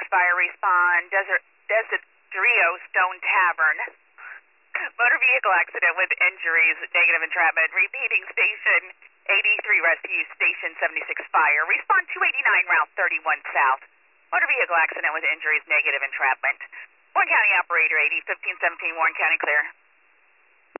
fire, respond Desiderio Stone Tavern. Motor vehicle accident with injuries, negative entrapment. Repeating, station 83 rescue, station 76 fire. Respond 289 Route 31 South. Motor vehicle accident with injuries, negative entrapment. Warren County operator 80 1517 Warren County clear.